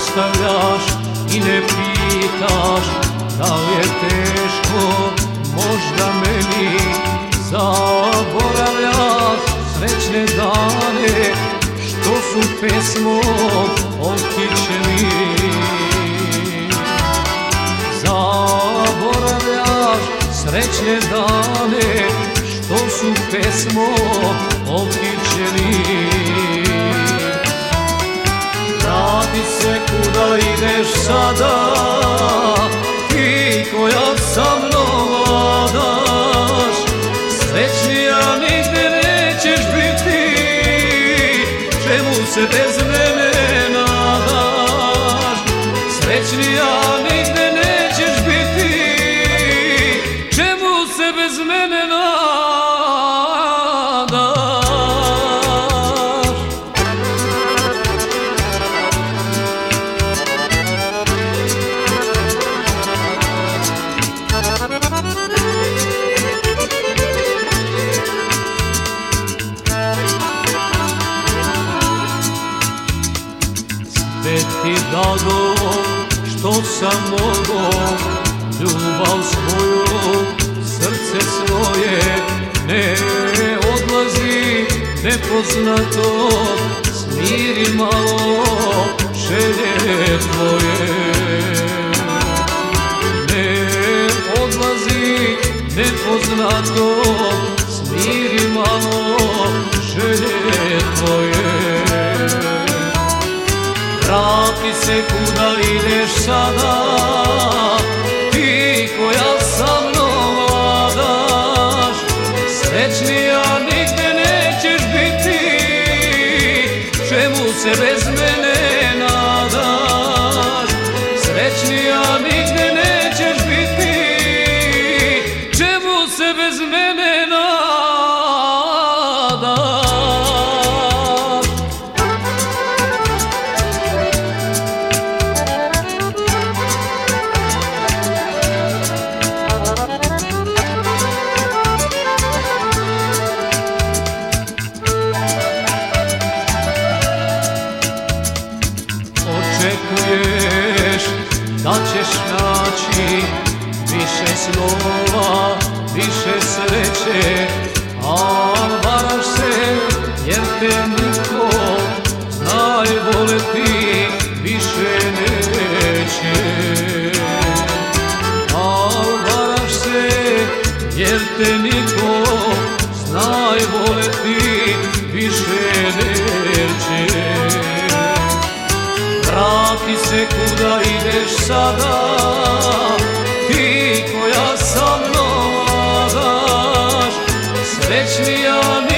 ostavljaš i ne pitaš da li je teško možda meni. Zaboravljaš srećne dane što su pesmom okićeni. Zaboravljaš srećne dane što su pesmom okićeni. Vrati se kuda ideš sada, ti koja sa mnom vladaš. Srećnija nigde nećeš biti, čemu se bez mene nadaš. Srećnija nigde nećeš biti, čemu se bez mene nadaš. Sve ti dado što sam mogao, ljubav svoju, srce svoje. Ne odlazi nepoznato, smiri malo želje tvoje. Ne odlazi nepoznato, smiri malo želje tvoje. Vrati se kuda ideš sada, ti koja sa mnom vladaš. Srećnija nigde nećeš biti, čemu se bez mene nadaš. Srećnija nigde nećeš biti, čemu se bez mene nadaš. Očekuješ da ćeš naći više slova, više sreće, a varaš se jer te niko znaj voleti više neće. A varaš se jer te niko znaj voleti više neće. Vrati se kuda ideš sada, ti koja sa mnom vladaš. Srećnija